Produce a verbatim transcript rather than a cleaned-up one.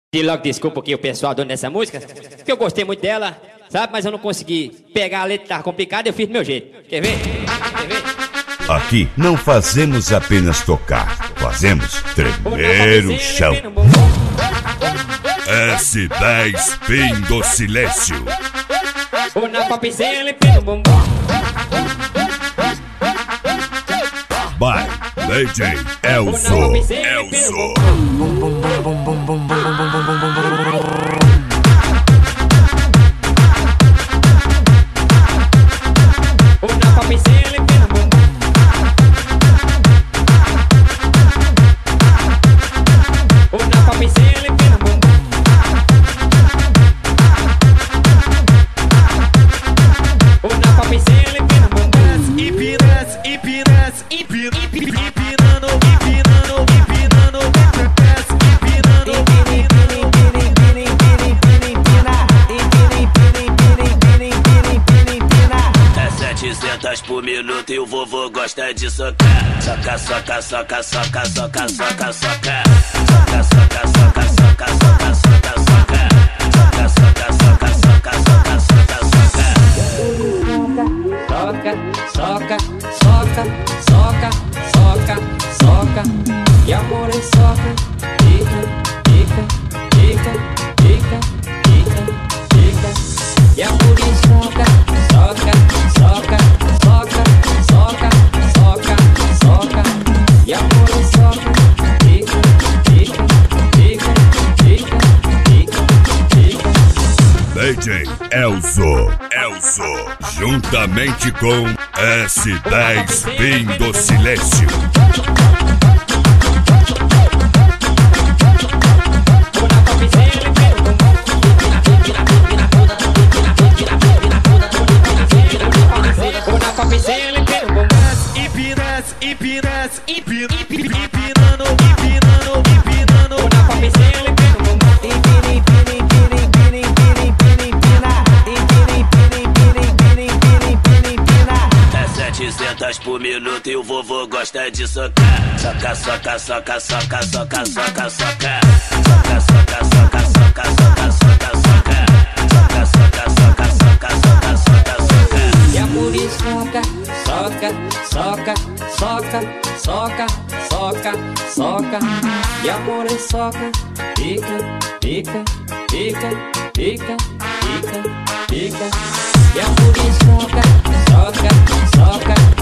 E logo desculpa aqui o pessoal dono dessa música, que eu gostei muito dela, sabe? Mas eu não consegui pegar a letra, tava complicada, eu fiz do meu jeito. Quer ver? Quer ver? Aqui não fazemos apenas tocar, fazemos tremer o chão. S dez Pin do Silêncio. O na papizinha ele pega o bumbum. By D J Elzo. Elzo. setecentos por minuto e o vovô gosta de socar. Soca, soca, soca, soca, soca, soca, soca. Soca, soca, soca, soca, soca, soca, soca. Soca, soca, soca, soca, soca, soca, soca. Soca, soca, soca, soca, soca. E amor é soca. Fica, fica, fica, fica, fica, fica. E amor é soca. Soca, soca, soca, soca, soca, soca. E amor é soca. Fica, fica, fica, fica, fica, fica. D J Elzo. Elzo. Juntamente com S dez Pin do Silêncio. Empinas, empinas, empinando, empinando, empinando. Na papizinha ele pega o bumbum. Empina, empina, empina, empina, empina, empina, empina. Empina, empina, empina, empina, empina, empina, empina. É setecentos por minuto e o vovô gosta de socar. Soca, soca, soca, soca, soca, soca, soca. Soca, soca, soca, soca, soca, soca, soca. Soca, soca, soca, soca, soca, soca, soca. E a por isso soca, soca, soca, soca, soca, soca, soca. E amor é soca. Fica, fica, fica, fica, fica, fica. E a por isso soca, soca, soca.